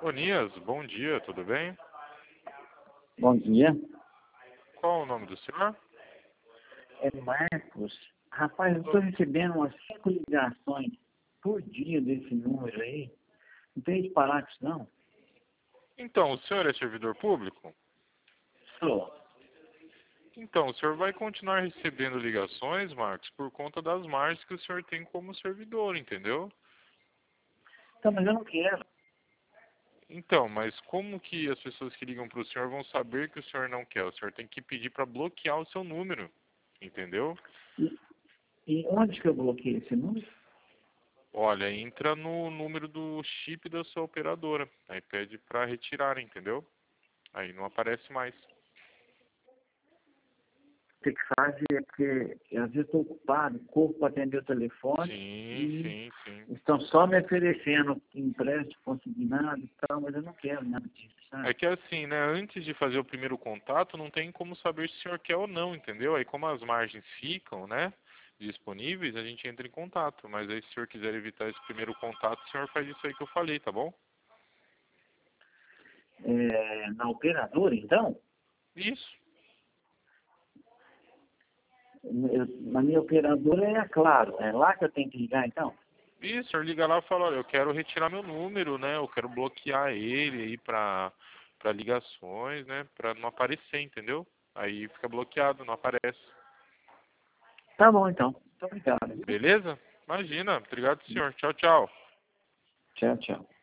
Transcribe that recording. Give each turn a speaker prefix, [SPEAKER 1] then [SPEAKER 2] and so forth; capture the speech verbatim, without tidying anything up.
[SPEAKER 1] Onias, bom dia, tudo bem?
[SPEAKER 2] Bom dia,
[SPEAKER 1] Qual o nome do senhor?
[SPEAKER 2] é Marcos. Rapaz, eu estou recebendo umas cinco ligações por dia desse número aí. Não tem disparate, não?
[SPEAKER 1] Então, o senhor é servidor público?
[SPEAKER 2] Sou.
[SPEAKER 1] Então, o senhor vai continuar recebendo ligações, Marcos, por conta das margens que o senhor tem como servidor, entendeu?
[SPEAKER 2] Então, mas eu não quero.
[SPEAKER 1] Então, mas como que as pessoas que ligam para o senhor vão saber que o senhor não quer? O senhor tem que pedir para bloquear o seu número, entendeu?
[SPEAKER 2] E, e onde que eu bloqueei esse número?
[SPEAKER 1] Olha, entra no número do chip da sua operadora. Aí pede para retirar, entendeu? Aí não aparece mais.
[SPEAKER 2] Tem que fazer, é porque eu, às vezes estou ocupado, corro para atender o telefone
[SPEAKER 1] Sim,
[SPEAKER 2] e
[SPEAKER 1] sim, sim.
[SPEAKER 2] estão só me oferecendo empréstimo consignado e tal, mas eu não quero nada disso,
[SPEAKER 1] É
[SPEAKER 2] sabe?
[SPEAKER 1] que assim, né, antes de fazer o primeiro contato, não tem como saber se o senhor quer ou não, entendeu? Aí como as margens ficam, né, disponíveis, a gente entra em contato. Mas aí se o senhor quiser evitar esse primeiro contato, o senhor faz isso aí que eu falei, tá bom?
[SPEAKER 2] É, na operadora, então,
[SPEAKER 1] Isso.
[SPEAKER 2] eu, na minha operadora é a Claro. É lá que eu tenho que ligar, então?
[SPEAKER 1] Isso, o senhor liga lá e fala, olha, eu quero retirar meu número, né, eu quero bloquear ele aí pra, pra ligações, né, pra não aparecer, entendeu? Aí fica bloqueado, não aparece.
[SPEAKER 2] Tá bom, então. Muito obrigado, viu?
[SPEAKER 1] Beleza? Imagina. Obrigado, senhor. Tchau, tchau.
[SPEAKER 2] Tchau, tchau.